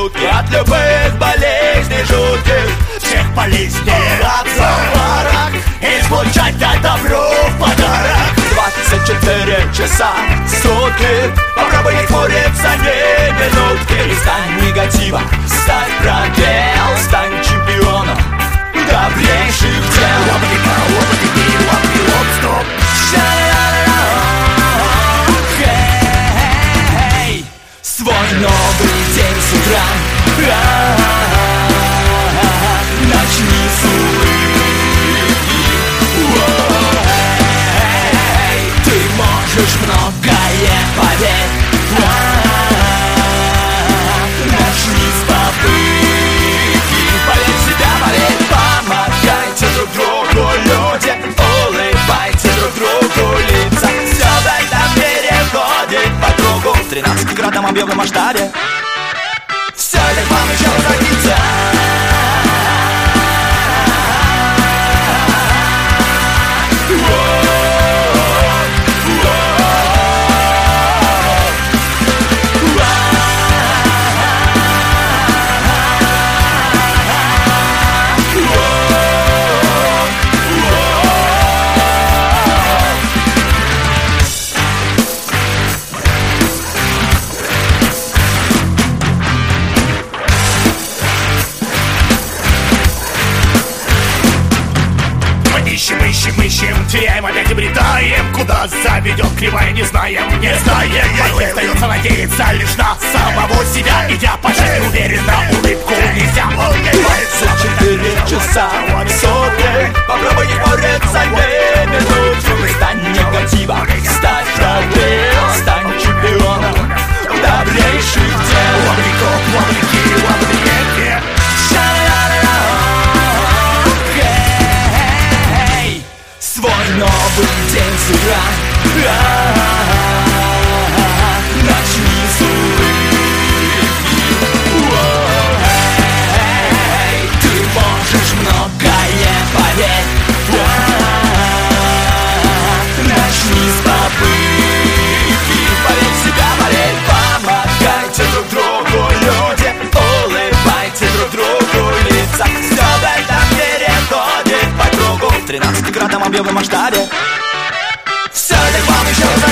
сутки от любых болезней жутких. Всех полизней от заварок излучать добро в подарок. 24 часа в сутки попробуй не хмуриться ни минутки. И стань негатива, стань пробел, стань чемпионом добрейших дел. Свой новый день с утра начни с улыбки. Ты можешь многое, поверь. Начни с попытки. Поверь в себя, поверь. Помогайте друг другу, люди. Улыбайте друг другу лица. Все в этом мире ходит по кругу в 13-кратном объемном масштабе. Все это к вам еще родится. Ищем, теряем, опять обретаем. Куда заведет кривая, не знаем. Порой остается надеяться лишь на самого себя. И я почти уверен, на улыбку нельзя. 24 часа в сутки попробуй не хмуриться ни минутки. Стань негатива, стань пробел, стань чемпионом добрейших дел. Свой новый день с утра начни с улыбки. Ты можешь многое, поверь. Начни с попытки. Поверь в себя, поверь. Помогайте друг другу, люди. Улыбайте друг другу лица. Все в этом мире ходит по кругу в 13-кратном объемном масштабе. Все это к вам еще